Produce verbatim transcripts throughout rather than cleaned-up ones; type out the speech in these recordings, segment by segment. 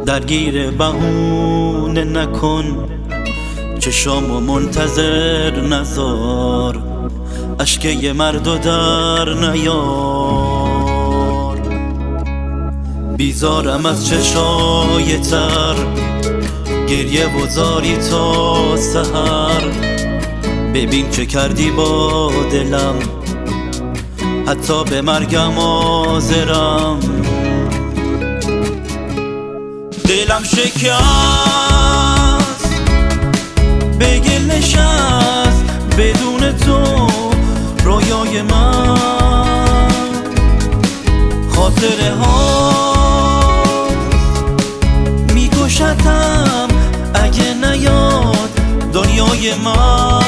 درگیر بهونه نکن، چشامو منتظر نذار، اشک یه مردو در نیار. بیزارم از چشای تر، گریه و زاری تا سحر. ببین چه کردی با دلم، حتی به مرگم حاضرم. دلم شکست، به گل نشست، بدون تو رویای من خاطره هاست. میکشتم اگه نیاد دنیای من.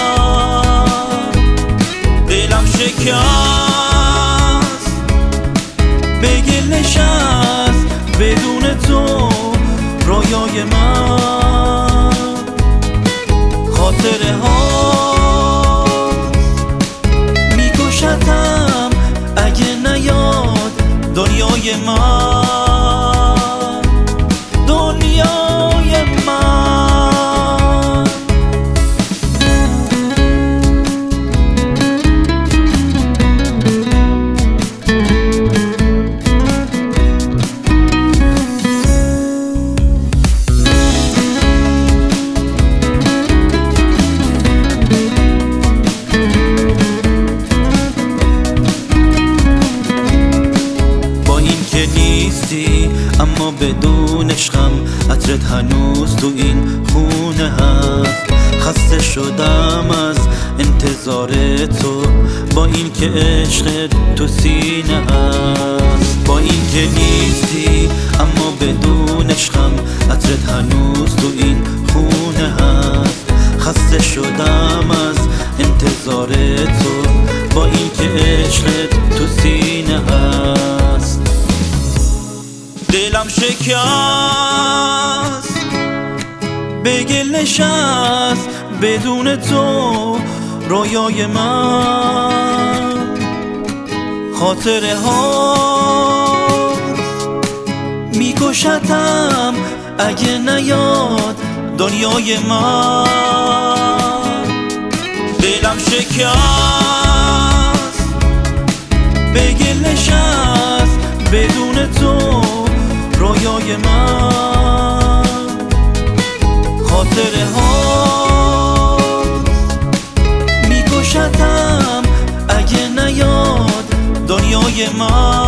دلم شکست، به گل نشست، بدون تو رویای من خاطره هاست. میکشتم اگه نیاد دنیای من، دنیای من. اما بدون عشقم عطرت هنوز تو این خونه هست. خسته شدم از انتظار تو، با این که عشق تو سینه هست. با این که نیستی اما بدون عشقم عطرت هنوز تو این خونه هست. خسته شدم از انتظار تو، با این که عشق تو سینه هست. دلم شکست، به گل نشست، بدون تو رویای من خاطره هاست. میکشتم اگه نیاد دنیای من. دلم شکست، به گل نشست، بدون تو رویای من خاطره هاست. میکشتم اگه نیاد دنیای من.